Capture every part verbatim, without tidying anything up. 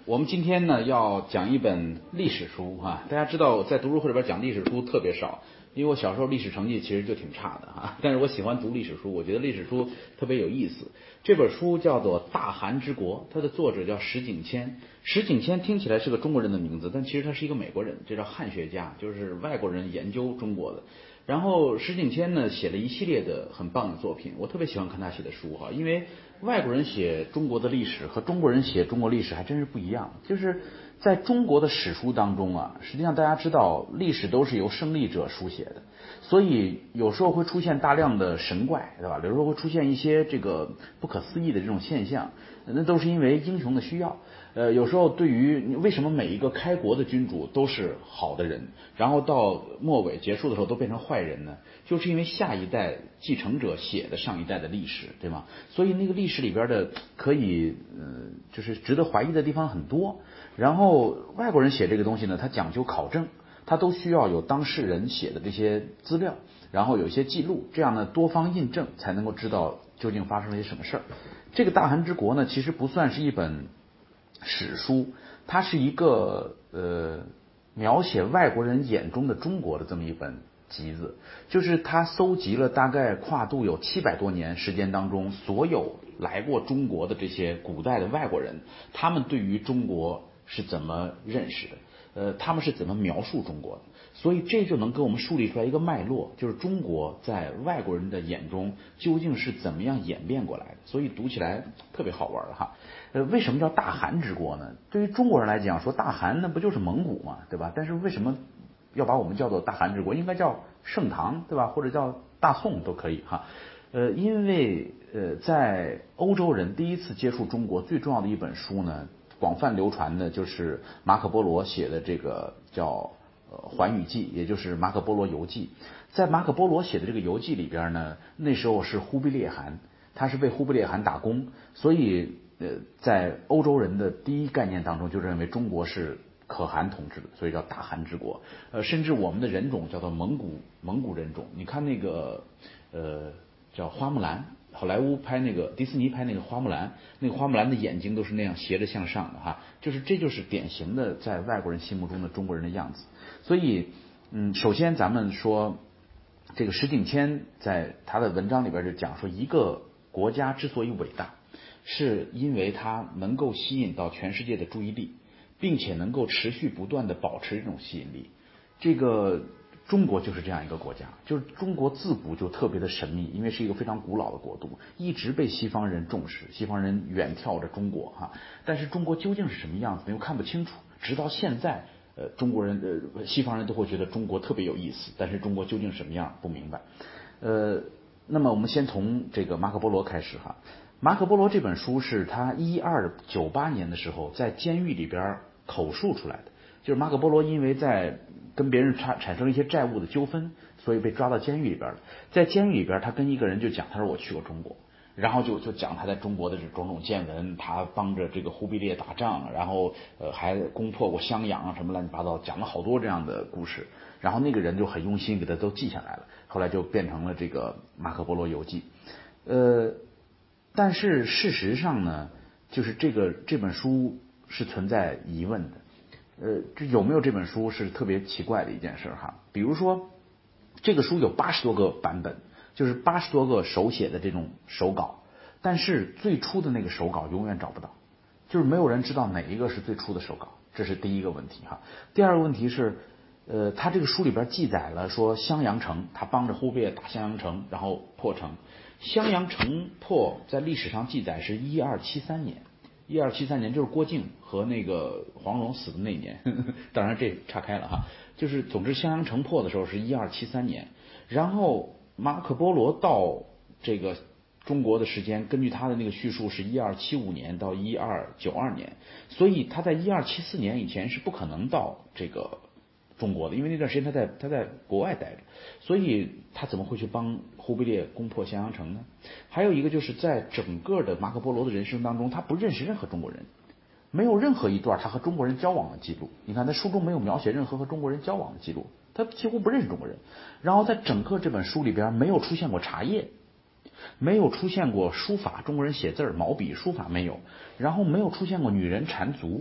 我们今天呢要讲一本历史书啊，大家知道在读书会里边讲历史书特别少，因为我小时候历史成绩其实就挺差的哈，但是我喜欢读历史书，我觉得历史书特别有意思。这本书叫做《大韩之国》，它的作者叫石景谦。石景谦听起来是个中国人的名字，但其实他是一个美国人，这叫汉学家，就是外国人研究中国的。然后石景谦呢写了一系列的很棒的作品，我特别喜欢看他写的书哈，因为外国人写中国的历史和中国人写中国历史还真是不一样。就是在中国的史书当中啊，实际上大家知道历史都是由胜利者书写的，所以有时候会出现大量的神怪，对吧？有时候会出现一些这个不可思议的这种现象，那都是因为英雄的需要。呃，有时候对于为什么每一个开国的君主都是好的人，然后到末尾结束的时候都变成坏人呢？就是因为下一代继承者写的上一代的历史，对吗？所以那个历史里边的可以呃，就是值得怀疑的地方很多。然后外国人写这个东西呢，他讲究考证，他都需要有当事人写的这些资料，然后有一些记录，这样呢多方印证才能够知道究竟发生了些什么事儿。这个大韩之国呢，其实不算是一本史书，它是一个呃描写外国人眼中的中国的这么一本集子，就是它搜集了大概跨度有七百多年时间当中所有来过中国的这些古代的外国人，他们对于中国是怎么认识的，呃，他们是怎么描述中国的，所以这就能给我们树立出来一个脉络，就是中国在外国人的眼中究竟是怎么样演变过来的，所以读起来特别好玩哈。呃，为什么叫大韩之国呢？对于中国人来讲，说大韩那不就是蒙古嘛，对吧？但是为什么要把我们叫做大韩之国？应该叫盛唐，对吧？或者叫大宋都可以哈。呃，因为呃，在欧洲人第一次接触中国最重要的一本书呢，广泛流传的就是马可波罗写的这个叫呃《环宇记》，也就是马可波罗游记。在马可波罗写的这个游记里边呢，那时候是忽必烈汗，他是被忽必烈汗打工，所以呃，在欧洲人的第一概念当中，就认为中国是可汗统治的，所以叫大汗之国。呃，甚至我们的人种叫做蒙古蒙古人种。你看那个呃叫花木兰，好莱坞拍那个迪士尼拍那个花木兰，那个花木兰的眼睛都是那样斜着向上的哈，就是这就是典型的在外国人心目中的中国人的样子。所以嗯，首先咱们说这个石景谦在他的文章里边就讲说，一个国家之所以伟大，是因为它能够吸引到全世界的注意力，并且能够持续不断的保持这种吸引力。这个中国就是这样一个国家，就是中国自古就特别的神秘，因为是一个非常古老的国度，一直被西方人重视，西方人远眺着中国哈。但是中国究竟是什么样子，又看不清楚，直到现在。呃，中国人呃，西方人都会觉得中国特别有意思，但是中国究竟什么样不明白。呃，那么我们先从这个马可波罗开始哈。马可波罗这本书是他一二九八年的时候在监狱里边口述出来的，就是马可波罗因为在跟别人产产生了一些债务的纠纷，所以被抓到监狱里边了。在监狱里边，他跟一个人就讲，他说我去过中国。然后就就讲他在中国的这种种见闻，他帮着这个忽必烈打仗，然后呃还攻破过襄阳啊什么乱七八糟，讲了好多这样的故事。然后那个人就很用心给他都记下来了，后来就变成了这个马可波罗游记。呃，但是事实上呢，就是这个这本书是存在疑问的。呃，这有没有这本书是特别奇怪的一件事哈。比如说，这个书有八十多个版本。就是八十多个手写的这种手稿，但是最初的那个手稿永远找不到，就是没有人知道哪一个是最初的手稿，这是第一个问题哈。第二个问题是，呃，他这个书里边记载了说襄阳城，他帮着忽必烈打襄阳城，然后破城。襄阳城破在历史上记载是一二七三年，一二七三年就是郭靖和那个黄蓉死的那年，呵呵，当然这岔开了哈，就是总之襄阳城破的时候是一二七三年，然后。马可波罗到这个中国的时间，根据他的那个叙述是一二七五年到一二九二年，所以他在一二七四年以前是不可能到这个中国的，因为那段时间他在他在国外待着，所以他怎么会去帮忽必烈攻破襄阳城呢？还有一个就是在整个的马可波罗的人生当中，他不认识任何中国人，没有任何一段他和中国人交往的记录。你看他书中没有描写任何和中国人交往的记录，他几乎不认识中国人。然后在整个这本书里边没有出现过茶叶，没有出现过书法，中国人写字毛笔书法没有，然后没有出现过女人缠足，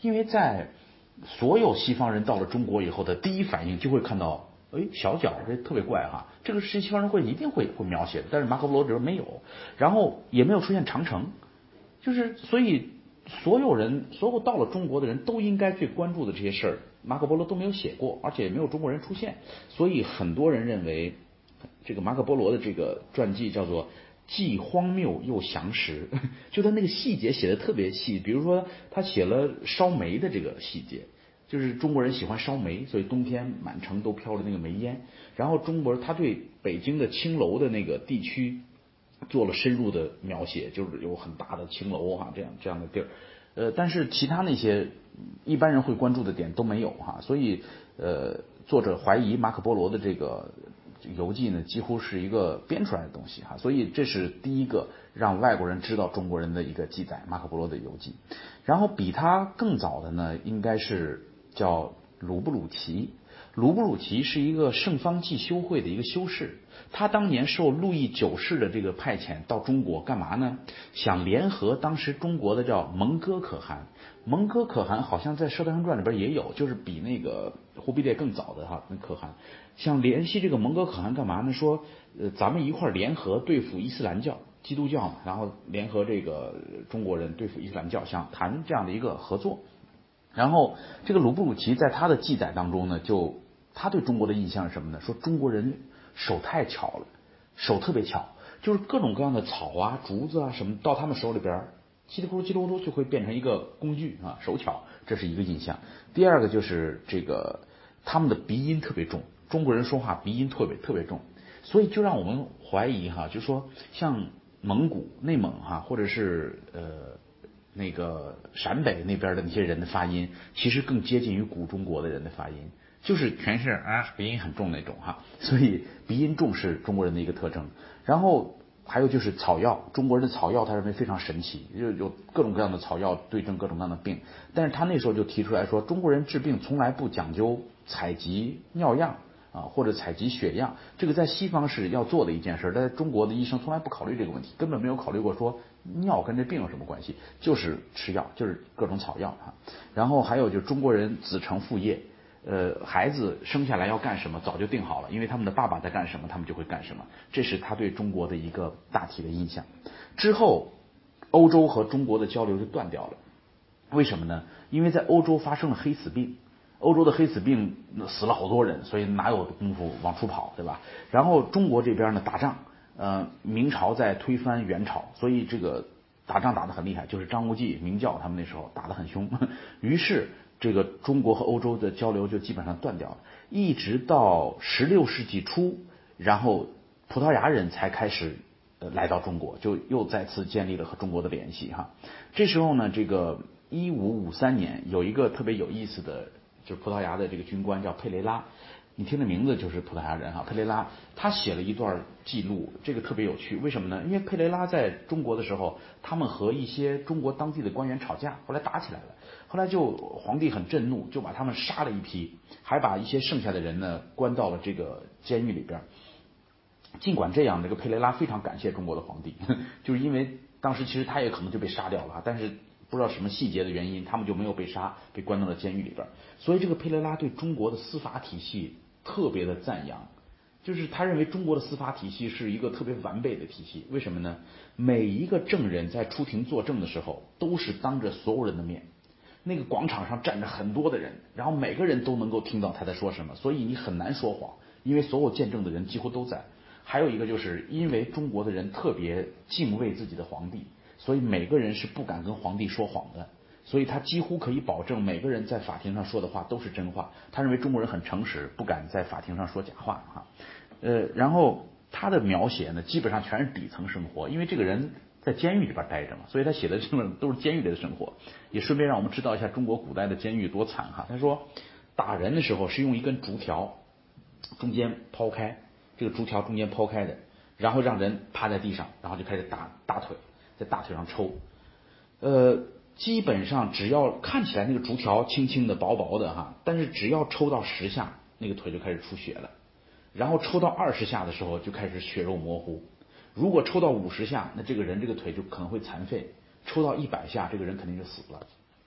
因为在所有西方人到了中国以后的第一反应就会看到，哎，小脚这特别怪哈，这个是西方人会一定会会描写的，但是马可波罗这边没有，然后也没有出现长城，就是所以所有人所有到了中国的人都应该去关注的这些事儿，马可波罗都没有写过，而且也没有中国人出现，所以很多人认为这个马可波罗的这个传记叫做既荒谬又详实，就他那个细节写的特别细，比如说他写了烧煤的这个细节，就是中国人喜欢烧煤，所以冬天满城都飘着那个煤烟。然后中国他对北京的青楼的那个地区做了深入的描写，就是有很大的青楼哈，这样这样的地儿。呃，但是其他那些一般人会关注的点都没有哈，所以呃，作者怀疑马可波罗的这个游记呢，几乎是一个编出来的东西哈，所以这是第一个让外国人知道中国人的一个记载，马可波罗的游记。然后比他更早的呢，应该是叫鲁布鲁奇。鲁布鲁奇是一个圣方济修会的一个修士，他当年受路易九世的这个派遣到中国干嘛呢？想联合当时中国的叫蒙哥可汗，蒙哥可汗好像在《射雕英雄传》里边也有，就是比那个忽必烈更早的哈那可汗，想联系这个蒙哥可汗干嘛呢？说呃咱们一块联合对付伊斯兰教。基督教嘛，然后联合这个中国人对付伊斯兰教，想谈这样的一个合作。然后这个鲁布鲁奇在他的记载当中呢，就他对中国的印象是什么呢？说中国人手太巧了，手特别巧，就是各种各样的草啊、竹子啊什么，到他们手里边，叽里咕噜叽里咕噜就会变成一个工具啊，手巧，这是一个印象。第二个就是这个他们的鼻音特别重，中国人说话鼻音特别特别重，所以就让我们怀疑哈，就说像蒙古、内蒙哈，或者是呃那个陕北那边的那些人的发音，其实更接近于古中国的人的发音，就是全是啊鼻音很重那种哈，所以鼻音重是中国人的一个特征。然后还有就是草药，中国人的草药他认为非常神奇，就有各种各样的草药对症各种各样的病。但是他那时候就提出来说，中国人治病从来不讲究采集尿样啊，或者采集血样，这个在西方是要做的一件事，但在中国的医生从来不考虑这个问题，根本没有考虑过说尿跟这病有什么关系，就是吃药，就是各种草药啊。然后还有就是中国人子承父业，呃，孩子生下来要干什么早就定好了，因为他们的爸爸在干什么，他们就会干什么，这是他对中国的一个大体的印象。之后，欧洲和中国的交流就断掉了，为什么呢？因为在欧洲发生了黑死病。欧洲的黑死病死了好多人，所以哪有功夫往出跑，对吧？然后中国这边呢打仗，呃，明朝在推翻元朝，所以这个打仗打得很厉害，就是张无忌、明教他们那时候打得很凶，于是这个中国和欧洲的交流就基本上断掉了，一直到十六世纪初，然后葡萄牙人才开始呃来到中国，就又再次建立了和中国的联系哈。这时候呢，这个一五五三年有一个特别有意思的。就是葡萄牙的这个军官叫佩雷拉，你听这名字就是葡萄牙人哈。佩雷拉他写了一段记录，这个特别有趣，为什么呢？因为佩雷拉在中国的时候，他们和一些中国当地的官员吵架，后来打起来了，后来就皇帝很震怒，就把他们杀了一批，还把一些剩下的人呢关到了这个监狱里边。尽管这样，这个佩雷拉非常感谢中国的皇帝，就是因为当时其实他也可能就被杀掉了，但是不知道什么细节的原因，他们就没有被杀，被关到了监狱里边。所以这个佩雷拉对中国的司法体系特别的赞扬，就是他认为中国的司法体系是一个特别完备的体系。为什么呢？每一个证人在出庭作证的时候，都是当着所有人的面，那个广场上站着很多的人，然后每个人都能够听到他在说什么，所以你很难说谎，因为所有见证的人几乎都在。还有一个就是因为中国的人特别敬畏自己的皇帝，所以每个人是不敢跟皇帝说谎的，所以他几乎可以保证每个人在法庭上说的话都是真话。他认为中国人很诚实，不敢在法庭上说假话哈。呃，然后他的描写呢，基本上全是底层生活，因为这个人在监狱里边待着嘛，所以他写的基本都是监狱里的生活。也顺便让我们知道一下中国古代的监狱多惨哈。他说打人的时候是用一根竹条中间抛开，这个竹条中间抛开的，然后让人趴在地上，然后就开始打大腿，在大腿上抽。呃，基本上只要看起来那个竹条轻轻的薄薄的哈，但是只要抽到十下，那个腿就开始出血了，然后抽到二十下的时候就开始血肉模糊，如果抽到五十下，那这个人这个腿就可能会残废，抽到一百下这个人肯定就死了。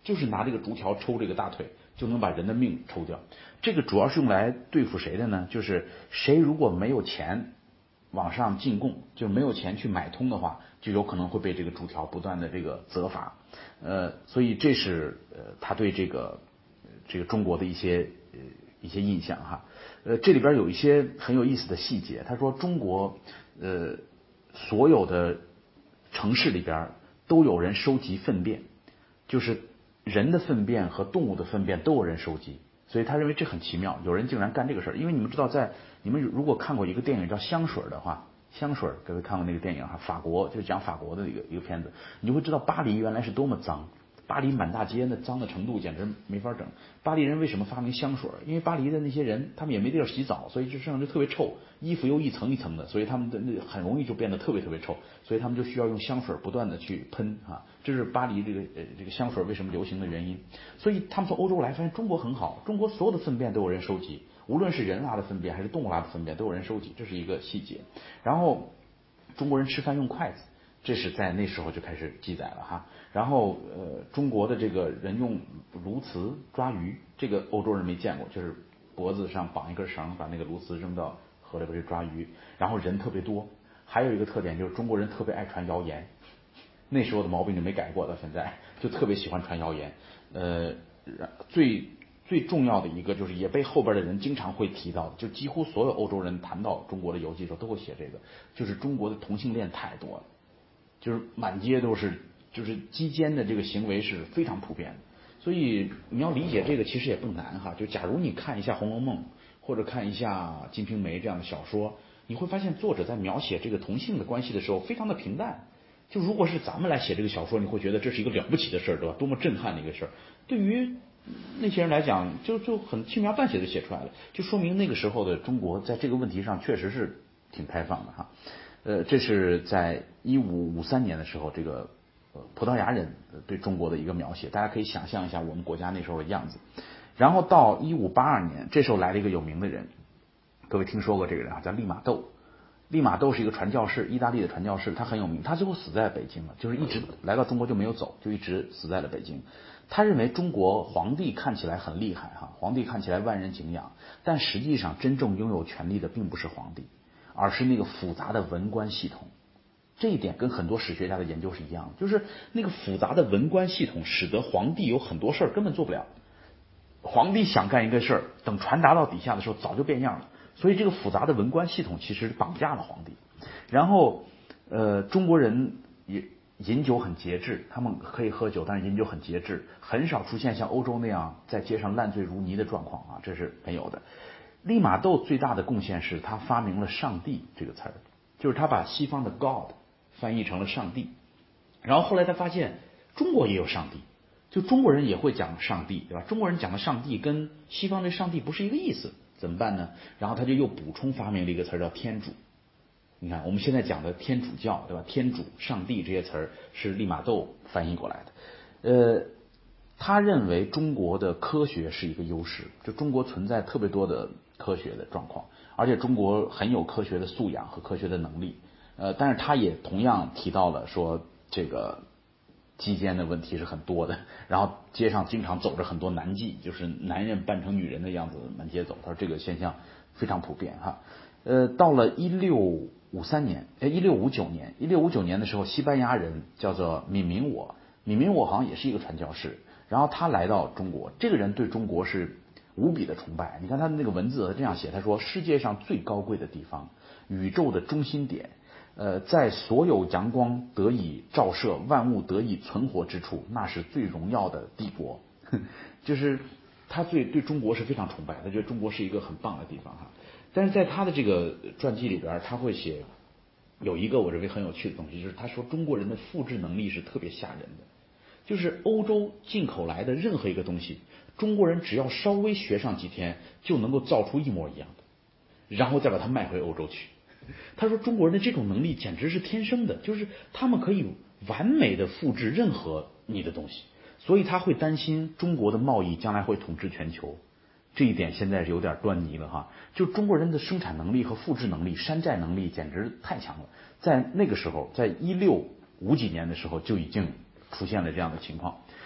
就是拿这个竹条抽这个大腿，就能把人的命抽掉。这个主要是用来对付谁的呢？就是谁如果没有钱往上进贡，就没有钱去买通的话，就有可能会被这个竹条不断的这个责罚。呃，所以这是呃他对这个这个中国的一些呃一些印象哈。呃，这里边有一些很有意思的细节。他说中国呃所有的城市里边都有人收集粪便，就是人的粪便和动物的粪便都有人收集。所以他认为这很奇妙，有人竟然干这个事儿。因为你们知道，在你们如果看过一个电影叫《香水》的话，香水各位看过那个电影哈，法国就是讲法国的一个一个片子，你就会知道巴黎原来是多么脏。巴黎满大街那脏的程度简直没法整。巴黎人为什么发明香水？因为巴黎的那些人他们也没地儿洗澡，所以就身上就特别臭，衣服又一层一层的，所以他们的那很容易就变得特别特别臭，所以他们就需要用香水不断的去喷啊，这是巴黎这个呃这个香水为什么流行的原因。所以他们从欧洲来发现中国很好，中国所有的粪便都有人收集，无论是人拉的粪便还是动物拉的粪便都有人收集，这是一个细节。然后中国人吃饭用筷子，这是在那时候就开始记载了哈。然后呃，中国的这个人用鸬鹚抓鱼，这个欧洲人没见过，就是脖子上绑一根绳，把那个鸬鹚扔到河里边去抓鱼。然后人特别多，还有一个特点就是中国人特别爱传谣言，那时候的毛病就没改过到现在，就特别喜欢传谣言。呃，最最重要的一个就是也被后边的人经常会提到的，就几乎所有欧洲人谈到中国的游记的时候都会写这个，就是中国的同性恋太多了，就是满街都是，就是鸡奸的这个行为是非常普遍的。所以你要理解这个其实也不难哈，就假如你看一下《红楼梦》或者看一下《金瓶梅》这样的小说，你会发现作者在描写这个同性的关系的时候非常的平淡。就如果是咱们来写这个小说，你会觉得这是一个了不起的事儿，对吧？多么震撼的一个事儿。对于那些人来讲，就就很轻描淡写的写出来了，就说明那个时候的中国在这个问题上确实是挺开放的哈。呃，这是在一五五三年的时候，这个呃葡萄牙人对中国的一个描写，大家可以想象一下我们国家那时候的样子。然后到一五八二年，这时候来了一个有名的人，各位听说过这个人啊，叫利玛窦。利玛窦是一个传教士，意大利的传教士，他很有名，他最后死在北京了，就是一直来到中国就没有走，就一直死在了北京。他认为中国皇帝看起来很厉害哈，皇帝看起来万人敬仰，但实际上真正拥有权力的并不是皇帝，而是那个复杂的文官系统。这一点跟很多史学家的研究是一样的，就是那个复杂的文官系统使得皇帝有很多事儿根本做不了。皇帝想干一个事儿，等传达到底下的时候早就变样了。所以这个复杂的文官系统其实绑架了皇帝。然后呃，中国人也饮酒很节制，他们可以喝酒，但是饮酒很节制，很少出现像欧洲那样在街上烂醉如泥的状况啊，这是没有的。利玛窦最大的贡献是他发明了上帝这个词儿，就是他把西方的 God 翻译成了上帝。然后后来他发现中国也有上帝，就中国人也会讲上帝，对吧？中国人讲的上帝跟西方的上帝不是一个意思，怎么办呢？然后他就又补充发明了一个词叫天主。你看我们现在讲的天主教，对吧？天主、上帝这些词儿是利玛窦翻译过来的。呃，他认为中国的科学是一个优势，就中国存在特别多的科学的状况，而且中国很有科学的素养和科学的能力。呃，但是他也同样提到了说这个鸡奸的问题是很多的，然后街上经常走着很多男妓，就是男人扮成女人的样子满街走，他说这个现象非常普遍哈。呃，到了一六五三年，哎，一六五九年，一六五九年的时候，西班牙人叫做敏明我，敏明我好像也是一个传教士，然后他来到中国，这个人对中国是无比的崇拜。你看他的那个文字，他这样写，他说世界上最高贵的地方，宇宙的中心点。呃，在所有阳光得以照射、万物得以存活之处，那是最荣耀的帝国。就是他最对中国是非常崇拜，他觉得中国是一个很棒的地方哈。但是在他的这个传记里边，他会写有一个我认为很有趣的东西，就是他说中国人的复制能力是特别吓人的，就是欧洲进口来的任何一个东西，中国人只要稍微学上几天，就能够造出一模一样的，然后再把它卖回欧洲去。他说中国人的这种能力简直是天生的，就是他们可以完美的复制任何你的东西，所以他会担心中国的贸易将来会统治全球。这一点现在是有点端倪了哈，就中国人的生产能力和复制能力、山寨能力简直太强了。在那个时候，在一六五几年的时候就已经出现了这样的情况。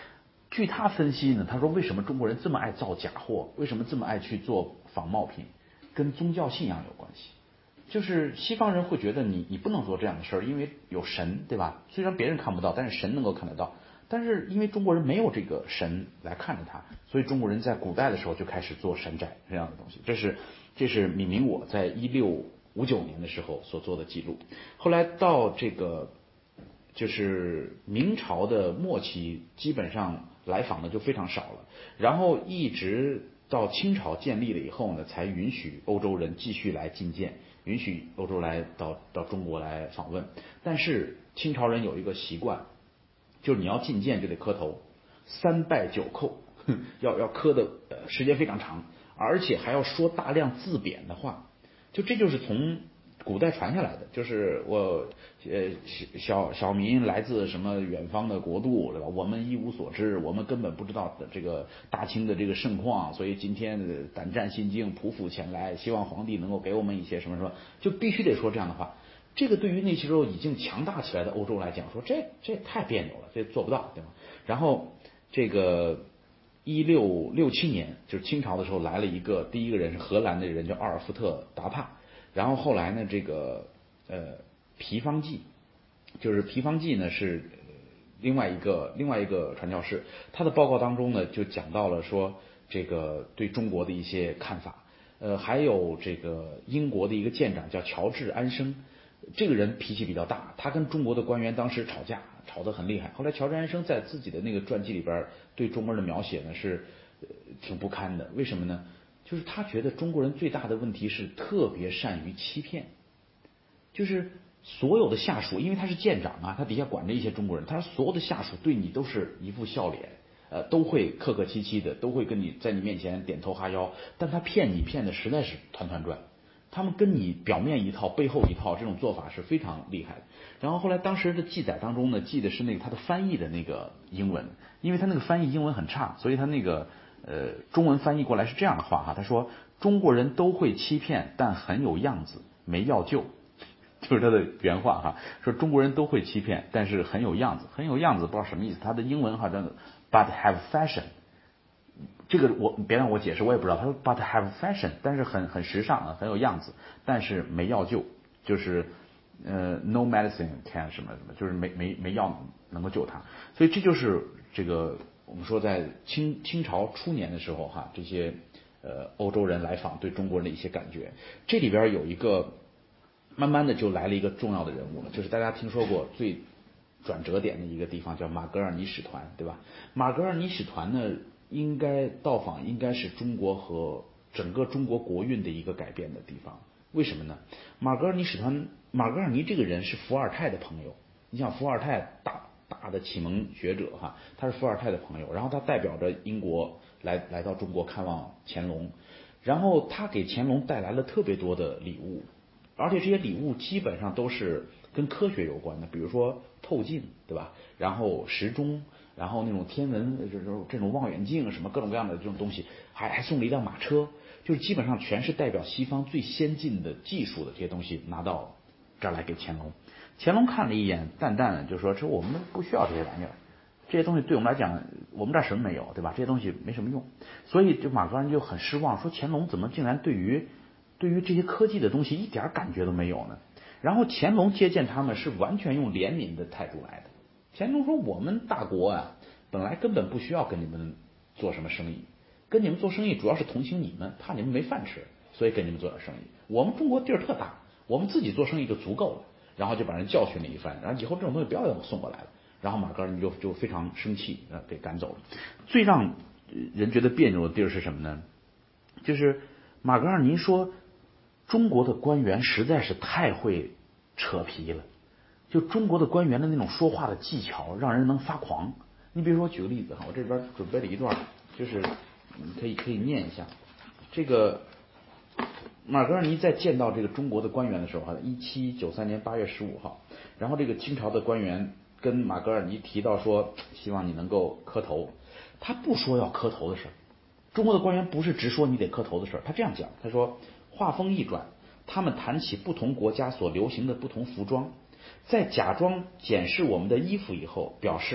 据他分析呢，他说为什么中国人这么爱造假货，为什么这么爱去做仿冒品，跟宗教信仰有关系。就是西方人会觉得你你不能做这样的事儿，因为有神，对吧？虽然别人看不到，但是神能够看得到。但是因为中国人没有这个神来看着他，所以中国人在古代的时候就开始做山寨这样的东西。这是这是闵明我在一六五九年的时候所做的记录。后来到这个就是明朝的末期，基本上来访的就非常少了。然后一直到清朝建立了以后呢，才允许欧洲人继续来觐见，允许欧洲来到到中国来访问。但是清朝人有一个习惯，就是你要觐见就得磕头，三拜九叩，要要磕的呃时间非常长，而且还要说大量自贬的话，就这就是从古代传下来的，就是我呃小小民来自什么远方的国度，对吧？我们一无所知，我们根本不知道这个大清的这个盛况，所以今天胆战心惊，匍匐前来，希望皇帝能够给我们一些什么什么，就必须得说这样的话。这个对于那些时候已经强大起来的欧洲来讲，说这这太别扭了，这做不到，对吗？然后这个一六六七年，就是清朝的时候来了一个，第一个人是荷兰的人叫奥尔夫特·达帕，然后后来呢，这个呃皮方济，就是皮方济呢是另外一个另外一个传教士，他的报告当中呢就讲到了说这个对中国的一些看法，呃还有这个英国的一个舰长叫乔治·安生。这个人脾气比较大，他跟中国的官员当时吵架，吵得很厉害。后来乔治安生在自己的那个传记里边对中国人的描写呢是、呃、挺不堪的。为什么呢？就是他觉得中国人最大的问题是特别善于欺骗，就是所有的下属，因为他是舰长啊，他底下管着一些中国人，他说所有的下属对你都是一副笑脸，呃，都会客客气气的，都会跟你在你面前点头哈腰，但他骗你骗的实在是团团转。他们跟你表面一套背后一套，这种做法是非常厉害的。然后后来当时的记载当中呢，记的是那个他的翻译的那个英文，因为他那个翻译英文很差，所以他那个呃中文翻译过来是这样的话哈，他说中国人都会欺骗，但很有样子，没药救，就是他的原话哈，说中国人都会欺骗，但是很有样子，很有样子不知道什么意思，他的英文好像 but have fashion。这个我别让我解释，我也不知道。他说 ，but have fashion， 但是很很时尚啊，很有样子，但是没药救，就是呃 no medicine can 什么什么，就是没没没药能够救他。所以这就是这个我们说在清清朝初年的时候哈，这些呃欧洲人来访对中国人的一些感觉。这里边有一个慢慢的就来了一个重要的人物了，就是大家听说过最转折点的一个地方叫马格尔尼使团，对吧？马格尔尼使团呢，应该到访应该是中国和整个中国国运的一个改变的地方。为什么呢？马格尔尼使团，马格尔尼这个人是伏尔泰的朋友。你想伏尔泰大大的启蒙学者哈，他是伏尔泰的朋友，然后他代表着英国来来到中国看望乾隆，然后他给乾隆带来了特别多的礼物，而且这些礼物基本上都是跟科学有关的，比如说透镜，对吧？然后时钟，然后那种天文这种这种望远镜，什么各种各样的这种东西，还还送了一辆马车，就是基本上全是代表西方最先进的技术的这些东西拿到这儿来给乾隆。乾隆看了一眼，淡淡的就说：“这我们不需要这些玩意儿，这些东西对我们来讲，我们这儿什么没有，对吧？这些东西没什么用。”所以就马格尔尼就很失望，说乾隆怎么竟然对于对于这些科技的东西一点感觉都没有呢？然后乾隆接见他们是完全用怜悯的态度来的。乾隆说：“我们大国啊，本来根本不需要跟你们做什么生意，跟你们做生意主要是同情你们，怕你们没饭吃，所以跟你们做点生意。我们中国地儿特大，我们自己做生意就足够了。”然后就把人教训了一番，然后以后这种东西不要再送过来了。然后马格尔尼就就非常生气，呃，给赶走了。最让人觉得别扭的地儿是什么呢？就是马格尔尼说，中国的官员实在是太会扯皮了，就中国的官员的那种说话的技巧，让人能发狂。你比如说，举个例子哈，我这边准备了一段，就是可以可以念一下。这个马格尔尼在见到这个中国的官员的时候哈，一七九三年八月十五号，然后这个清朝的官员跟马格尔尼提到说，希望你能够磕头。他不说要磕头的事儿，中国的官员不是直说你得磕头的事儿，他这样讲，他说话锋一转，他们谈起不同国家所流行的不同服装，在假装检视我们的衣服以后，表示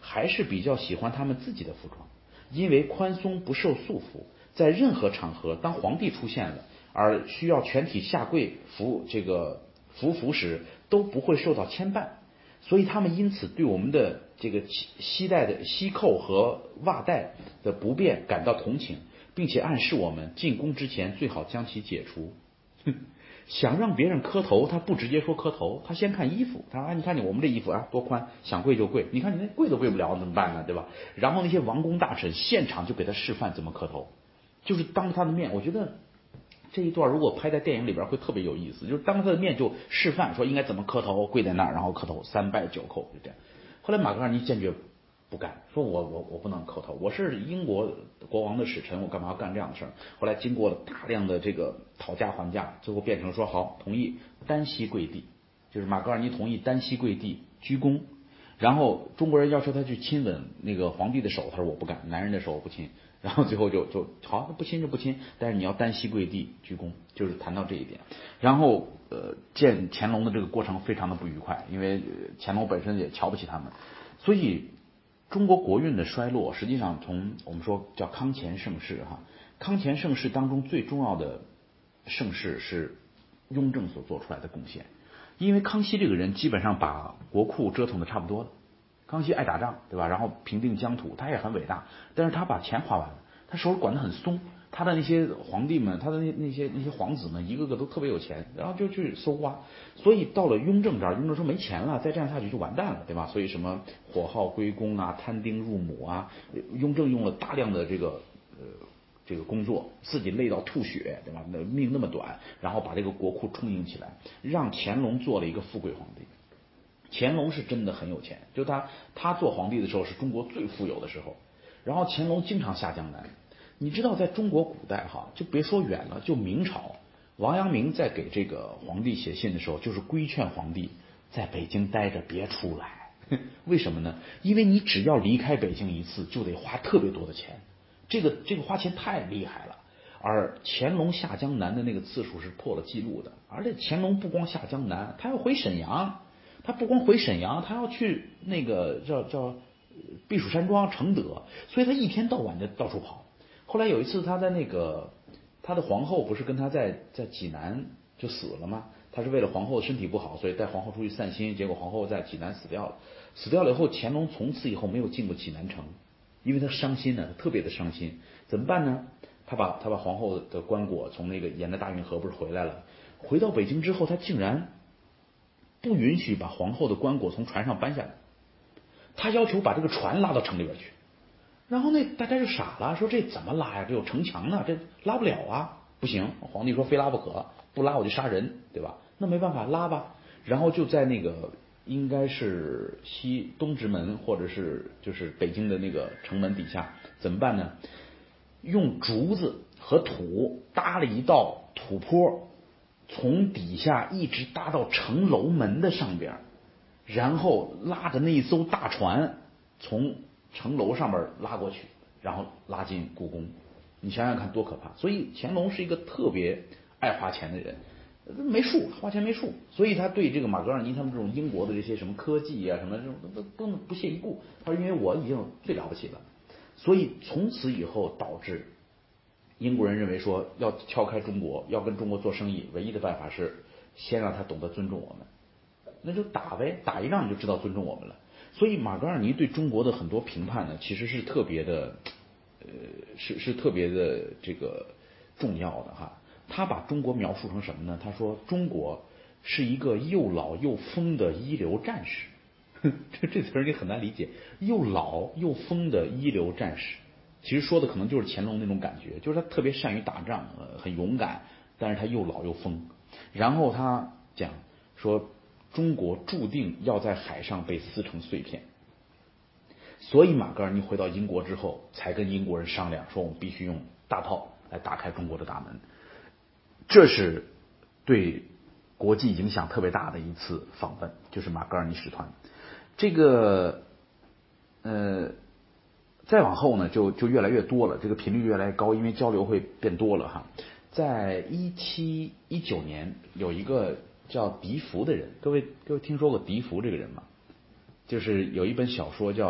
还是比较喜欢他们自己的服装，因为宽松不受束缚，在任何场合，当皇帝出现了而需要全体下跪服这个服服时，都不会受到牵绊。所以他们因此对我们的这个膝带的膝扣和袜带的不便感到同情，并且暗示我们进宫之前最好将其解除。想让别人磕头，他不直接说磕头，他先看衣服，他说啊，你看你我们这衣服啊多宽，想跪就跪，你看你那跪都跪不了怎么办呢，对吧？然后那些王公大臣现场就给他示范怎么磕头，就是当着他的面，我觉得这一段如果拍在电影里边会特别有意思，就是当着他的面就示范说应该怎么磕头，跪在那儿然后磕头，三拜九叩，就这样。后来马格尔尼坚决不干，说我我我不能磕头，我是英国国王的使臣，我干嘛要干这样的事儿？后来经过了大量的这个讨价还价，最后变成说好，同意单膝跪地，就是马格尔尼同意单膝跪地鞠躬。然后中国人要求他去亲吻那个皇帝的手，他说我不干，男人的手我不亲。然后最后就就好，不亲就不亲，但是你要单膝跪地鞠躬，就是谈到这一点。然后呃，见乾隆的这个过程非常的不愉快，因为乾隆本身也瞧不起他们，所以中国国运的衰落，实际上从我们说叫康乾盛世哈，康乾盛世当中最重要的盛世是雍正所做出来的贡献，因为康熙这个人基本上把国库折腾的差不多了。康熙爱打仗，对吧？然后平定疆土，他也很伟大，但是他把钱花完了，他手管得很松。他的那些皇帝们，他的那那些那些皇子们，一个个都特别有钱，然后就去搜刮。所以到了雍正这儿，雍正说没钱了，再这样下去就完蛋了，对吧？所以什么火耗归公啊，摊丁入亩啊，雍正用了大量的这个呃这个工作，自己累到吐血，对吧？那命那么短，然后把这个国库充盈起来，让乾隆做了一个富贵皇帝。乾隆是真的很有钱，就他他做皇帝的时候是中国最富有的时候，然后乾隆经常下江南。你知道在中国古代哈，就别说远了，就明朝，王阳明在给这个皇帝写信的时候，就是规劝皇帝在北京待着别出来。为什么呢？因为你只要离开北京一次，就得花特别多的钱，这个这个花钱太厉害了。而乾隆下江南的那个次数是破了记录的，而且乾隆不光下江南，他要回沈阳。他不光回沈阳，他要去那个叫叫避暑山庄承德，所以他一天到晚的到处跑。后来有一次他在那个他的皇后不是跟他在在济南就死了吗？他是为了皇后身体不好，所以带皇后出去散心，结果皇后在济南死掉了。死掉了以后，乾隆从此以后没有进过济南城，因为他伤心呢，他特别的伤心。怎么办呢？他把他把皇后的棺椁从那个沿着大运河不是回来了，回到北京之后，他竟然不允许把皇后的棺椁从船上搬下来，他要求把这个船拉到城里边去。然后那大家就傻了，说这怎么拉呀？这有城墙呢，这拉不了啊！不行，皇帝说非拉不可，不拉我就杀人，对吧？那没办法，拉吧。然后就在那个应该是西东直门或者是就是北京的那个城门底下，怎么办呢？用竹子和土搭了一道土坡，从底下一直搭到城楼门的上边，然后拉着那一艘大船从城楼上面拉过去，然后拉进故宫。你想想看多可怕！所以乾隆是一个特别爱花钱的人，没数，花钱没数，所以他对这个马格尔尼他们这种英国的这些什么科技啊什么这种都都不屑一顾。他说因为我已经最了不起了，所以从此以后导致英国人认为说要敲开中国，要跟中国做生意，唯一的办法是先让他懂得尊重我们，那就打呗，打一仗你就知道尊重我们了。所以马格尔尼对中国的很多评判呢，其实是特别的，呃，是是特别的这个重要的哈。他把中国描述成什么呢？他说中国是一个又老又疯的一流战士。这这词儿你很难理解，又老又疯的一流战士。其实说的可能就是乾隆那种感觉，就是他特别善于打仗，呃，很勇敢，但是他又老又疯。然后他讲说，中国注定要在海上被撕成碎片，所以马格尔尼回到英国之后，才跟英国人商量说，我们必须用大炮来打开中国的大门。这是对国际影响特别大的一次访问，就是马格尔尼使团。这个呃。再往后呢，就就越来越多了，这个频率越来越高，因为交流会变多了哈。在一七一九年，有一个叫笛福的人，各位各位听说过笛福这个人吗？就是有一本小说叫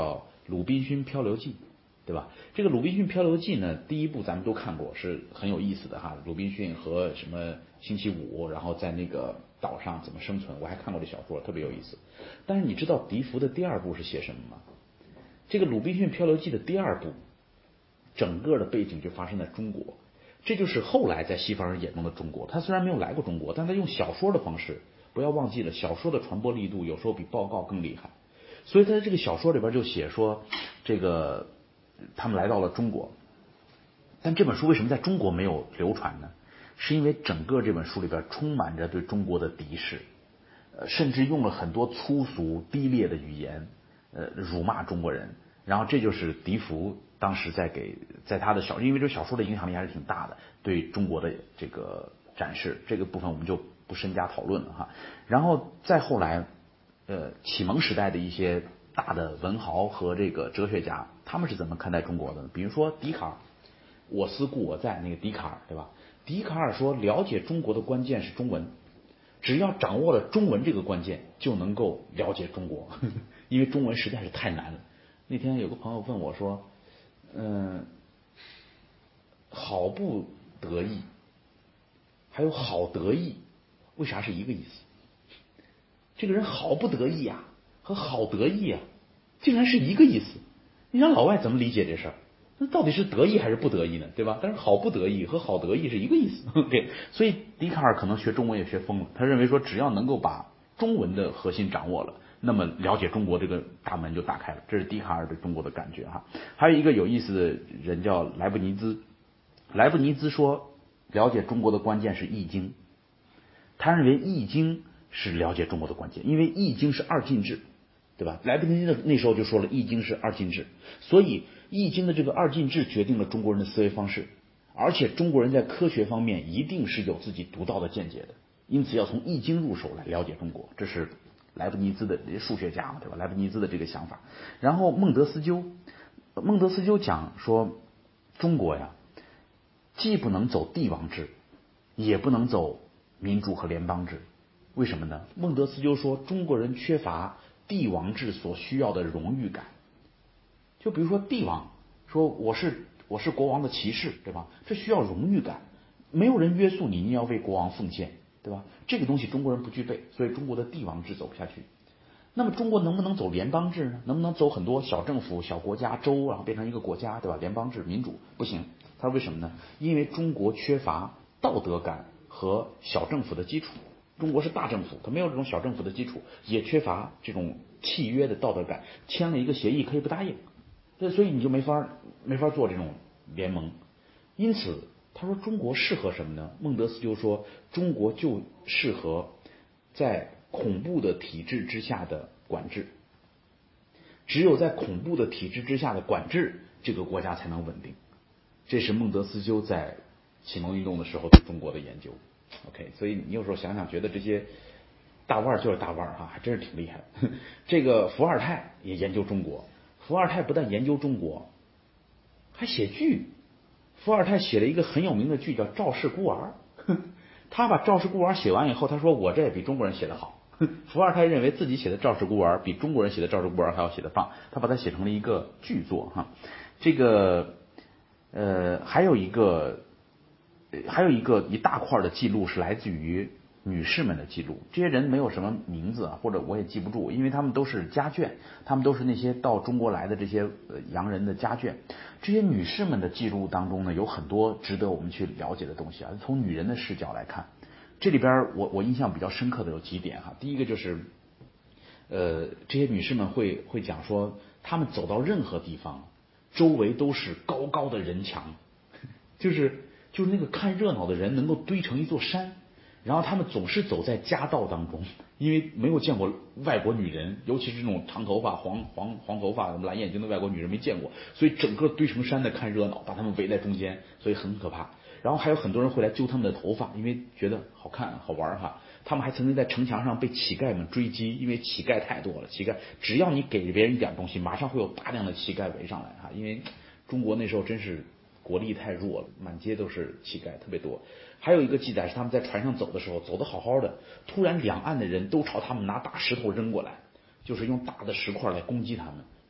鲁滨逊漂流记》，对吧？这个《鲁滨逊漂流记》呢，第一部咱们都看过，是很有意思的哈。鲁滨逊和什么星期五，然后在那个岛上怎么生存，我还看过这小说，特别有意思。但是你知道笛福的第二部是写什么吗？这个《鲁滨逊漂流记》的第二部，整个的背景就发生在中国，这就是后来在西方人眼中的中国。他虽然没有来过中国，但他用小说的方式，不要忘记了，小说的传播力度有时候比报告更厉害。所以他在这个小说里边就写说，这个他们来到了中国，但这本书为什么在中国没有流传呢？是因为整个这本书里边充满着对中国的敌视，呃，甚至用了很多粗俗低劣的语言，呃，辱骂中国人。然后这就是笛福当时在给在他的小，因为这小说的影响力还是挺大的，对中国的这个展示，这个部分我们就不深加讨论了哈。然后再后来，呃，启蒙时代的一些大的文豪和这个哲学家，他们是怎么看待中国的呢？比如说笛卡尔，我思故我在，那个笛卡尔，对吧？笛卡尔说，了解中国的关键是中文，只要掌握了中文这个关键，就能够了解中国，因为中文实在是太难了。那天有个朋友问我说，嗯，好不得意，还有好得意，为啥是一个意思？这个人好不得意啊，和好得意啊，竟然是一个意思。你让老外怎么理解这事儿？那到底是得意还是不得意呢？对吧？但是好不得意和好得意是一个意思。OK， 所以笛卡尔可能学中文也学疯了，他认为说只要能够把中文的核心掌握了，那么了解中国这个大门就打开了。这是笛卡尔对中国的感觉哈。还有一个有意思的人叫莱布尼兹，莱布尼兹说，了解中国的关键是易经，他认为易经是了解中国的关键，因为易经是二进制，对吧？莱布尼兹那时候就说了，易经是二进制，所以易经的这个二进制决定了中国人的思维方式，而且中国人在科学方面一定是有自己独到的见解的，因此要从易经入手来了解中国，这是莱布尼兹的数学家嘛，对吧？莱布尼兹的这个想法。然后孟德斯鸠，孟德斯鸠讲说，中国呀，既不能走帝王制，也不能走民主和联邦制。为什么呢？孟德斯鸠说，中国人缺乏帝王制所需要的荣誉感。就比如说帝王说我是我是国王的骑士，对吧？这需要荣誉感，没有人约束你，你要为国王奉献，对吧？这个东西中国人不具备，所以中国的帝王制走不下去。那么中国能不能走联邦制呢？能不能走很多小政府、小国家、州，然后变成一个国家，对吧？联邦制、民主不行。他说为什么呢？因为中国缺乏道德感和小政府的基础。中国是大政府，它没有这种小政府的基础，也缺乏这种契约的道德感。签了一个协议可以不答应，所以你就没法没法做这种联盟。因此他说中国适合什么呢？孟德斯鸠说，中国就适合在恐怖的体制之下的管制，只有在恐怖的体制之下的管制，这个国家才能稳定。这是孟德斯鸠在启蒙运动的时候对中国的研究。OK， 所以你有时候想想，觉得这些大腕就是大腕哈，还真是挺厉害的。这个伏尔泰也研究中国，伏尔泰不但研究中国，还写剧。伏尔泰写了一个很有名的剧叫《赵氏孤儿》，他把《赵氏孤儿》写完以后，他说我这比中国人写得好。伏尔泰认为自己写的《赵氏孤儿》比中国人写的《赵氏孤儿》还要写得棒，他把它写成了一个剧作哈。这个呃还有一个还有一个一大块的记录是来自于女士们的记录，这些人没有什么名字啊，或者我也记不住，因为他们都是家眷，他们都是那些到中国来的这些呃洋人的家眷。这些女士们的记录当中呢，有很多值得我们去了解的东西啊。从女人的视角来看，这里边我我印象比较深刻的有几点哈。第一个就是，呃，这些女士们会会讲说，她们走到任何地方，周围都是高高的人墙，就是就是那个看热闹的人能够堆成一座山。然后他们总是走在夹道当中，因为没有见过外国女人，尤其是这种长头发、黄黄黄头发、蓝眼睛的外国女人没见过，所以整个堆成山的看热闹，把他们围在中间，所以很可怕。然后还有很多人会来揪他们的头发，因为觉得好看好玩哈。他们还曾经在城墙上被乞丐们追击，因为乞丐太多了，乞丐只要你给别人一点东西，马上会有大量的乞丐围上来哈。因为中国那时候真是国力太弱了，满街都是乞丐，特别多。还有一个记载是他们在船上走的时候，走得好好的，突然两岸的人都朝他们拿大石头扔过来，就是用大的石块来攻击他们。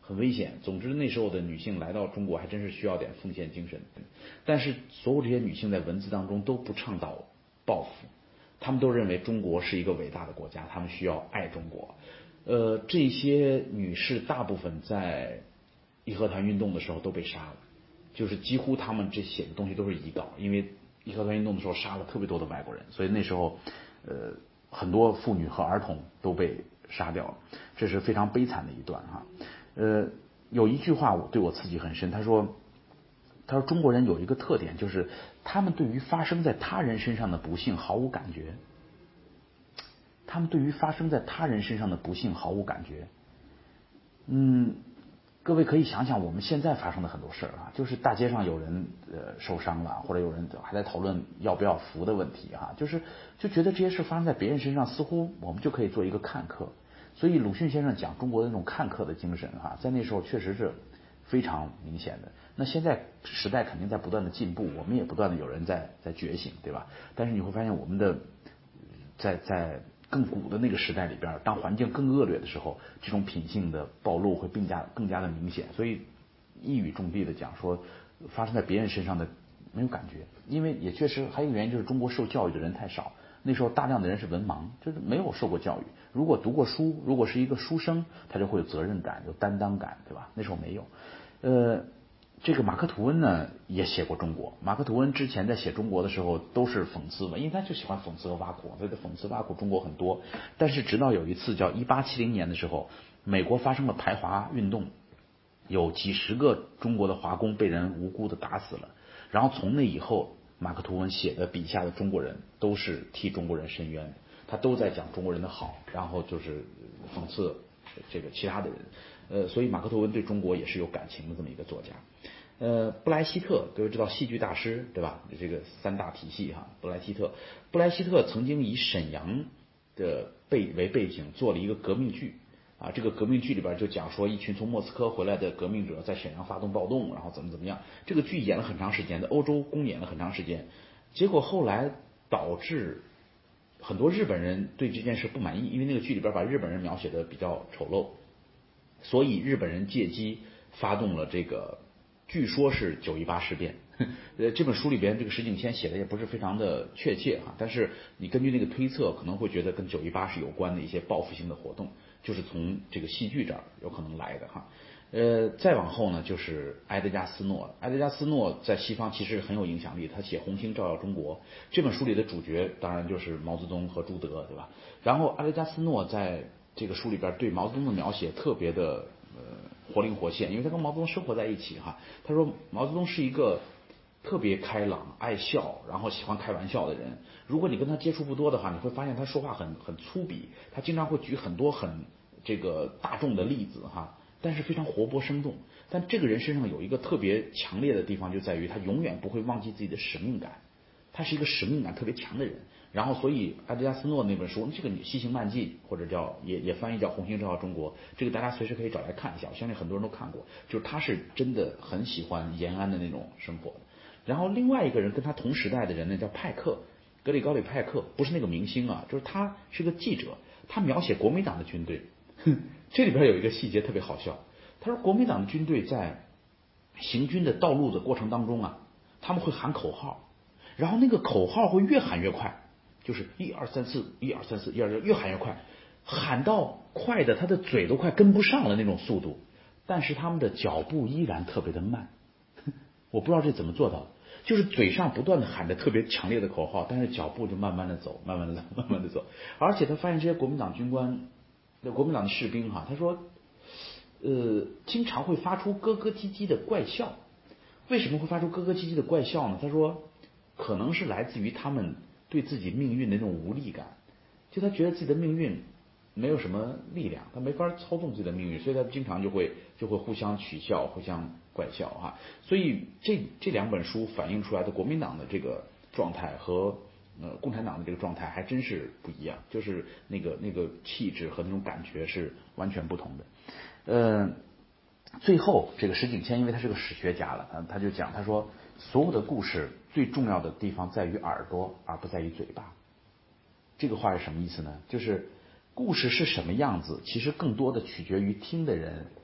很危险。总之那时候的女性来到中国还真是需要点奉献精神。但是所有这些女性在文字当中都不倡导报复，她们都认为中国是一个伟大的国家，她们需要爱中国。呃，这些女士大部分在义和团运动的时候都被杀了，就是几乎她们这写的东西都是遗稿，因为义和团运动的时候杀了特别多的外国人，所以那时候呃很多妇女和儿童都被杀掉了，这是非常悲惨的一段哈。呃，有一句话我对我刺激很深，他说他说中国人有一个特点，就是他们对于发生在他人身上的不幸毫无感觉。他们对于发生在他人身上的不幸毫无感觉。嗯，各位可以想想我们现在发生的很多事儿啊，就是大街上有人呃受伤了，或者有人还在讨论要不要扶的问题哈、啊，就是就觉得这些事发生在别人身上，似乎我们就可以做一个看客。所以鲁迅先生讲中国的那种看客的精神哈、啊，在那时候确实是非常明显的。那现在时代肯定在不断的进步，我们也不断的有人在在觉醒，对吧？但是你会发现我们的在在更古的那个时代里边，当环境更恶劣的时候，这种品性的暴露会更加更加的明显。所以一语中的的讲说，发生在别人身上的没有感觉，因为也确实还有一个原因就是中国受教育的人太少，那时候大量的人是文盲，就是没有受过教育。如果读过书，如果是一个书生，他就会有责任感，有担当感，对吧？那时候没有。呃。这个马克吐温呢也写过中国。马克吐温之前在写中国的时候都是讽刺嘛，因为他就喜欢讽刺和挖苦，他的讽刺挖苦中国很多。但是直到有一次叫一八七零年的时候，美国发生了排华运动，有几十个中国的华工被人无辜的打死了。然后从那以后，马克吐温写的笔下的中国人都是替中国人伸冤，他都在讲中国人的好，然后就是讽刺这个其他的人。呃，所以马克吐温对中国也是有感情的这么一个作家。呃，布莱希特，各位知道戏剧大师对吧？这个三大体系哈，布莱希特，布莱希特曾经以沈阳的背为背景做了一个革命剧啊，这个革命剧里边就讲说一群从莫斯科回来的革命者在沈阳发动暴动，然后怎么怎么样。这个剧演了很长时间，在欧洲公演了很长时间，结果后来导致很多日本人对这件事不满意，因为那个剧里边把日本人描写的比较丑陋，所以日本人借机发动了这个。据说是九一八事变，呃，这本书里边这个石景谦写的也不是非常的确切哈，但是你根据那个推测，可能会觉得跟九一八是有关的一些报复性的活动，就是从这个戏剧这儿有可能来的哈。呃，再往后呢，就是埃德加斯诺，埃德加斯诺在西方其实很有影响力，他写《红星照耀中国》这本书里的主角当然就是毛泽东和朱德，对吧？然后埃德加斯诺在这个书里边对毛泽东的描写特别的呃。活灵活现，因为他跟毛泽东生活在一起哈。他说毛泽东是一个特别开朗、爱笑，然后喜欢开玩笑的人。如果你跟他接触不多的话，你会发现他说话很很粗鄙，他经常会举很多很这个大众的例子哈，但是非常活泼生动。但这个人身上有一个特别强烈的地方，就在于他永远不会忘记自己的使命感，他是一个使命感特别强的人。然后，所以埃德加斯诺那本书，这个《西行漫记》或者叫也也翻译叫《红星照耀中国》，这个大家随时可以找来看一下，我相信很多人都看过。就是他是真的很喜欢延安的那种生活的。然后另外一个人跟他同时代的人呢，叫派克，格里高里派克，不是那个明星啊，就是他是个记者，他描写国民党的军队。哼，这里边有一个细节特别好笑，他说国民党的军队在行军的道路的过程当中啊，他们会喊口号，然后那个口号会越喊越快。就是一二三四，一二三四，一二三，越喊越快，喊到快的他的嘴都快跟不上了那种速度，但是他们的脚步依然特别的慢。我不知道这怎么做到的，就是嘴上不断的喊着特别强烈的口号，但是脚步就慢慢的走，慢慢的走，慢慢的走。而且他发现这些国民党军官，国民党的士兵哈，他说，呃，经常会发出咯咯唧唧的怪笑。为什么会发出咯咯唧唧的怪笑呢？他说，可能是来自于他们对自己命运的那种无力感，就他觉得自己的命运没有什么力量，他没法操纵自己的命运，所以他经常就会就会互相取笑，互相怪笑哈。所以这这两本书反映出来的国民党的这个状态和呃共产党的这个状态还真是不一样，就是那个那个气质和那种感觉是完全不同的。呃，最后这个石景谦因为他是个史学家了，他他就讲他说所有的故事最重要的地方在于耳朵，而不在于嘴巴。这个话是什么意思呢？就是故事是什么样子，其实更多的取决于听的人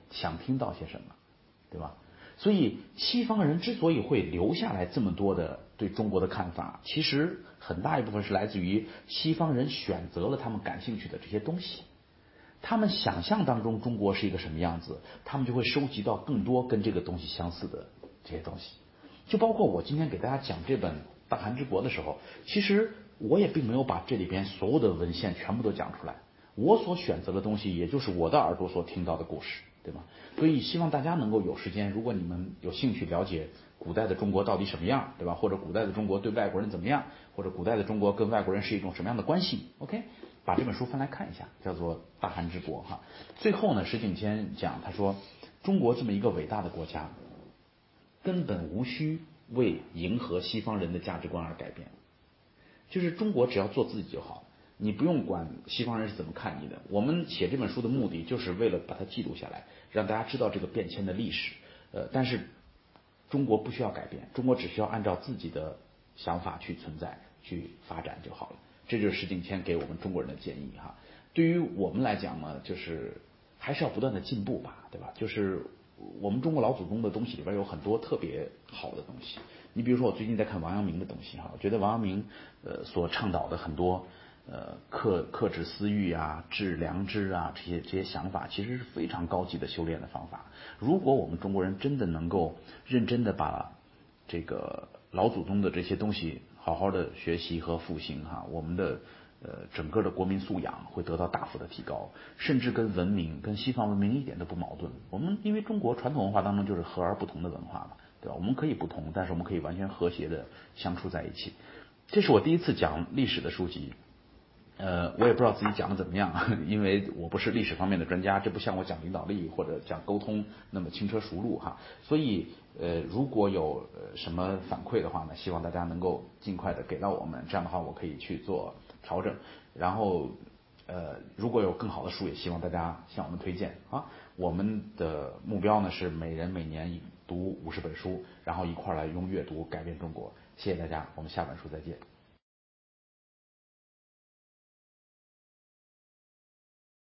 想听到些什么，对吧？所以西方人之所以会留下来这么多的对中国的看法，其实很大一部分是来自于西方人选择了他们感兴趣的这些东西。他们想象当中中国是一个什么样子，他们就会收集到更多跟这个东西相似的这些东西。就包括我今天给大家讲这本《大韩之国》的时候，其实我也并没有把这里边所有的文献全部都讲出来，我所选择的东西也就是我的耳朵所听到的故事，对吗？所以希望大家能够有时间，如果你们有兴趣了解古代的中国到底什么样，对吧？或者古代的中国对外国人怎么样，或者古代的中国跟外国人是一种什么样的关系 ，OK， 把这本书翻来看一下，叫做《大韩之国》哈。最后呢，石景谦讲，他说中国这么一个伟大的国家，根本无需为迎合西方人的价值观而改变，就是中国只要做自己就好，你不用管西方人是怎么看你的。我们写这本书的目的就是为了把它记录下来，让大家知道这个变迁的历史。呃，但是中国不需要改变，中国只需要按照自己的想法去存在、去发展就好了。这就是石景谦给我们中国人的建议哈。对于我们来讲呢，就是还是要不断的进步吧，对吧？就是我们中国老祖宗的东西里边有很多特别好的东西。你比如说，我最近在看王阳明的东西哈，我觉得王阳明呃所倡导的很多呃克克制私欲啊、治良知啊这些这些想法，其实是非常高级的修炼的方法。如果我们中国人真的能够认真的把这个老祖宗的这些东西好好的学习和复兴哈，我们的呃整个的国民素养会得到大幅的提高，甚至跟文明跟西方文明一点都不矛盾。我们因为中国传统文化当中就是和而不同的文化嘛，对吧？我们可以不同，但是我们可以完全和谐的相处在一起。这是我第一次讲历史的书籍。呃，我也不知道自己讲的怎么样，因为我不是历史方面的专家，这不像我讲领导力或者讲沟通那么轻车熟路哈。所以呃，如果有呃什么反馈的话呢，希望大家能够尽快的给到我们，这样的话我可以去做调整。然后呃，如果有更好的书，也希望大家向我们推荐啊。我们的目标呢是每人每年读五十本书，然后一块来用阅读改变中国。谢谢大家，我们下本书再见。